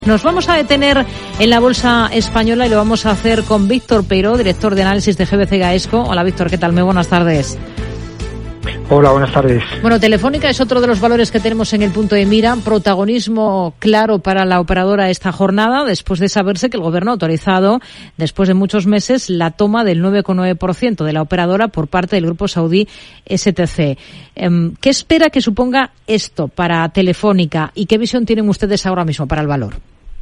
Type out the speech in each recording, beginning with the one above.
Nos vamos a detener en la bolsa española y lo vamos a hacer con Víctor Peiró, director de análisis de GBC Gaesco. Hola Víctor, ¿qué tal? Muy buenas tardes. Hola, buenas tardes. Bueno, Telefónica es otro de los valores que tenemos en el punto de mira. Protagonismo claro para la operadora esta jornada, después de saberse que el Gobierno ha autorizado, después de muchos meses, la toma del 9,9% de la operadora por parte del grupo saudí STC. ¿Qué espera que suponga esto para Telefónica y qué visión tienen ustedes ahora mismo para el valor?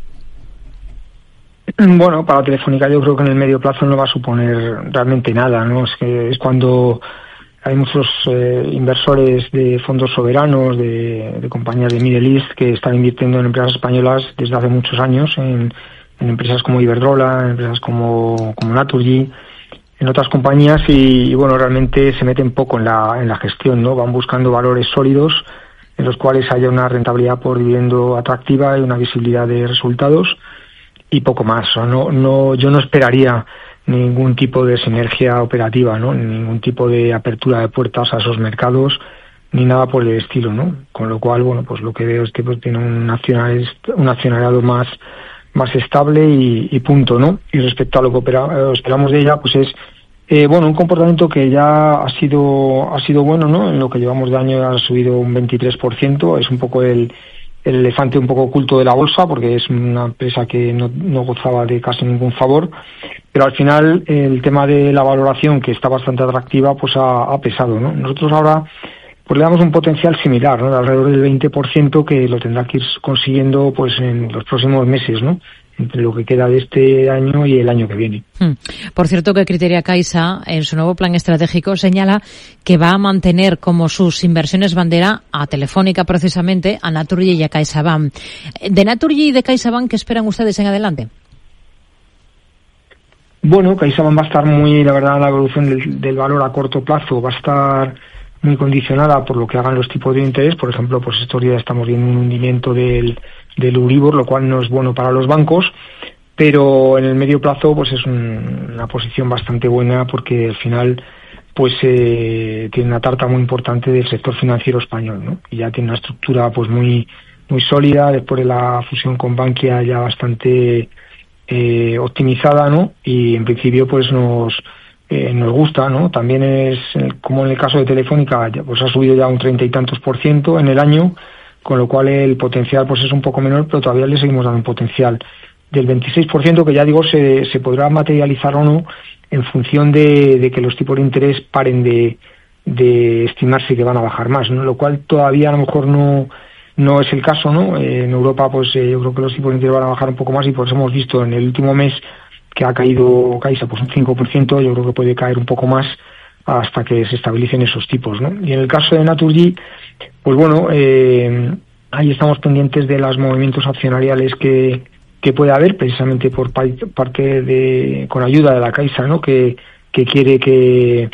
Bueno, para Telefónica yo creo que en el medio plazo no va a suponer realmente nada, ¿no? Es cuando hay muchos inversores de fondos soberanos, de compañías de Middle East que están invirtiendo en empresas españolas desde hace muchos años, en empresas como Iberdrola, en empresas como Naturgy, en otras compañías y bueno, realmente se meten poco en la gestión, ¿no? Van buscando valores sólidos en los cuales haya una rentabilidad por dividendo atractiva y una visibilidad de resultados y poco más. Yo no esperaría ningún tipo de sinergia operativa, ¿no? Ningún tipo de apertura de puertas a esos mercados, ni nada por el estilo, ¿no? Con lo cual, bueno, pues lo que veo es que pues tiene un accionariado más estable y punto, ¿no? Y respecto a lo que esperamos de ella, pues es un comportamiento que ya ha sido bueno, ¿no? En lo que llevamos de año ha subido un 23%, es un poco el elefante un poco oculto de la bolsa, porque es una empresa que no gozaba de casi ningún favor, pero al final el tema de la valoración, que está bastante atractiva, pues ha pesado, ¿no? Nosotros ahora pues le damos un potencial similar, ¿no? De alrededor del 20%, que lo tendrá que ir consiguiendo pues en los próximos meses, ¿no? Entre lo que queda de este año y el año que viene. Por cierto, que Criteria Caixa, en su nuevo plan estratégico, señala que va a mantener como sus inversiones bandera a Telefónica, precisamente, a Naturgy y a CaixaBank. De Naturgy y de CaixaBank, ¿qué esperan ustedes en adelante? Bueno, CaixaBank va a estar la verdad, la evolución del valor a corto plazo va a estar muy condicionada por lo que hagan los tipos de interés. Por ejemplo, pues estos días estamos viendo un hundimiento del Euribor, lo cual no es bueno para los bancos, pero en el medio plazo pues es una posición bastante buena, porque al final pues tiene una tarta muy importante del sector financiero español, ¿no? Y ya tiene una estructura pues muy sólida, después de la fusión con Bankia ya bastante optimizada, ¿no? Y en principio pues nos gusta, ¿no? También es como en el caso de Telefónica, pues ha subido ya un 30 y tantos % en el año, con lo cual el potencial pues es un poco menor, pero todavía le seguimos dando un potencial del 26%, que ya digo se podrá materializar o no en función de que los tipos de interés paren de estimarse que van a bajar más, ¿no? Lo cual todavía a lo mejor no es el caso, ¿no? En Europa pues yo creo que los tipos de interés van a bajar un poco más, y por eso hemos visto en el último mes que ha caído Caixa pues un 5%, yo creo que puede caer un poco más hasta que se estabilicen esos tipos, ¿no? Y en el caso de Naturgy, pues bueno, ahí estamos pendientes de los movimientos accionariales que puede haber, precisamente por parte con ayuda de la Caixa, ¿no? Que quiere que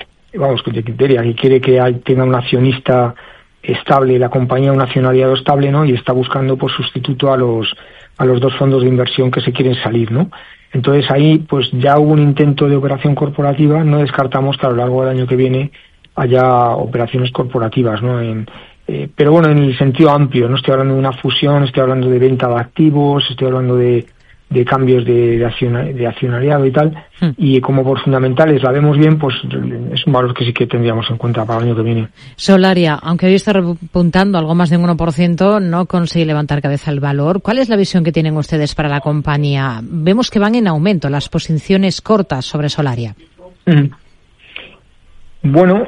quiere que tenga un accionista estable, la compañía, un accionariado estable, ¿no? Y está buscando por sustituto a los dos fondos de inversión que se quieren salir, ¿no? Entonces ahí pues ya hubo un intento de operación corporativa. No descartamos que a lo largo del año que viene haya operaciones corporativas, ¿no? Pero bueno, en el sentido amplio, no estoy hablando de una fusión, estoy hablando de venta de activos, estoy hablando de cambios de accionariado y tal, y como por fundamentales la vemos bien, pues es un valor que sí que tendríamos en cuenta para el año que viene. Solaria, aunque hoy está repuntando algo más de un 1%, no consigue levantar cabeza el valor. ¿Cuál es la visión que tienen ustedes para la compañía? Vemos que van en aumento las posiciones cortas sobre Solaria. Bueno,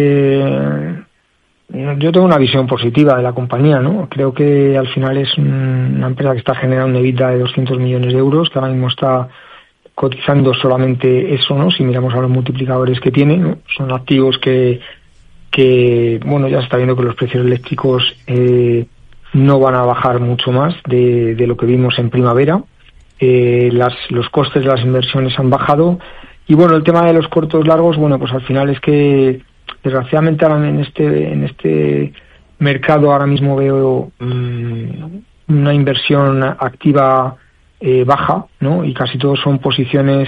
yo tengo una visión positiva de la compañía, ¿no? Creo que al final es una empresa que está generando un EBITDA de 200 millones de euros, que ahora mismo está cotizando solamente eso, ¿no? Si miramos a los multiplicadores que tiene, ¿no? Son activos que bueno, ya se está viendo que los precios eléctricos no van a bajar mucho más de lo que vimos en primavera. Los costes de las inversiones han bajado. Y bueno, el tema de los cortos largos, bueno, pues al final es que desgraciadamente ahora en este mercado ahora mismo veo una inversión activa baja, ¿no? Y casi todos son posiciones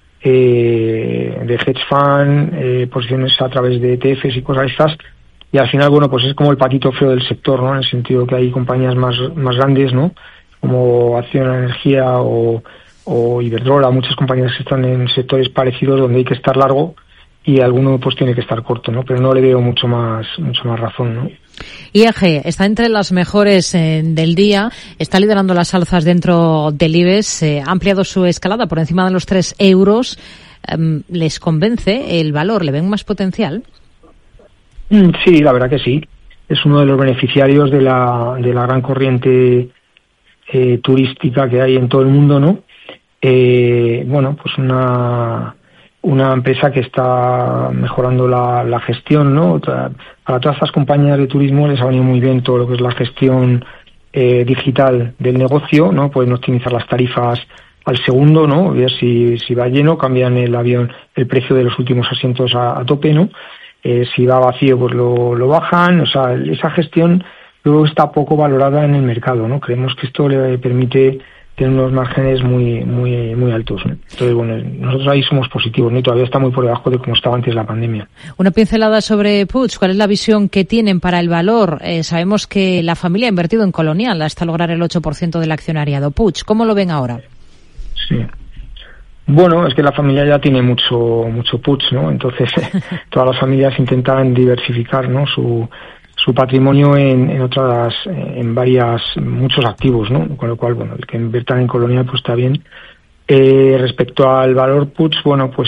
de hedge fund, posiciones a través de ETFs y cosas estas, y al final, bueno, pues es como el patito feo del sector, ¿no? En el sentido que hay compañías más grandes, ¿no? como Acciona Energía o Iberdrola, muchas compañías que están en sectores parecidos donde hay que estar largo y alguno pues tiene que estar corto, ¿no? Pero no le veo mucho más razón, ¿no? IAG está entre las mejores del día, está liderando las alzas dentro del IBEX, ha ampliado su escalada por encima de los 3 euros. ¿Les convence el valor? ¿Le ven más potencial? Sí, la verdad que sí. Es uno de los beneficiarios de la gran corriente turística que hay en todo el mundo, ¿no? Bueno, pues una empresa que está mejorando la gestión, ¿no? Para todas estas compañías de turismo les ha venido muy bien todo lo que es la gestión digital del negocio, ¿no? Pueden optimizar las tarifas al segundo, ¿no? Ver si va lleno, cambian el precio de los últimos asientos a tope, ¿no? Si va vacío, pues lo bajan. O sea, esa gestión luego está poco valorada en el mercado, ¿no? Creemos que esto le permite tener unos márgenes muy altos, ¿no? Entonces, bueno, nosotros ahí somos positivos, ¿no? Y todavía está muy por debajo de cómo estaba antes de la pandemia. Una pincelada sobre Puig. ¿Cuál es la visión que tienen para el valor? Sabemos que la familia ha invertido en Colonial hasta lograr el 8% del accionariado. Puig, ¿cómo lo ven ahora? Sí. Bueno, es que la familia ya tiene mucho Puig, ¿no? Entonces, todas las familias intentan diversificar, ¿no? Su patrimonio en muchos activos, ¿no? Con lo cual, bueno, el que inviertan en Colonial pues está bien. Respecto al valor Puig, bueno, pues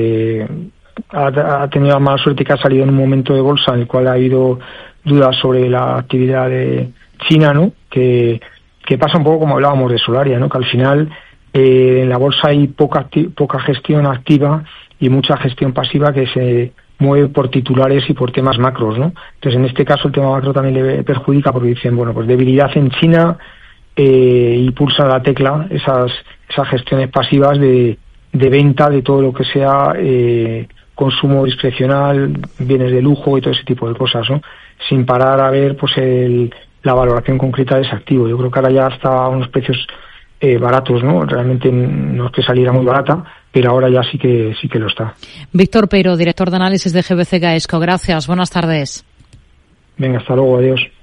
ha tenido la mala suerte que ha salido en un momento de bolsa en el cual ha habido dudas sobre la actividad de China, ¿no? Que pasa un poco como hablábamos de Solaria, ¿no? Que al final en la bolsa hay poca gestión activa y mucha gestión pasiva que se mueve por titulares y por temas macros, ¿no? Entonces, en este caso, el tema macro también le perjudica porque dicen, bueno, pues debilidad en China y pulsa la tecla esas gestiones pasivas de venta de todo lo que sea consumo discrecional, bienes de lujo y todo ese tipo de cosas, ¿no? Sin parar a ver, pues, la valoración concreta de ese activo. Yo creo que ahora ya está a unos precios baratos, ¿no? Realmente no es que saliera muy barata, pero ahora ya sí que lo está. Víctor Peiro, director de análisis de GBC Gaesco. Gracias, buenas tardes. Venga, hasta luego, adiós.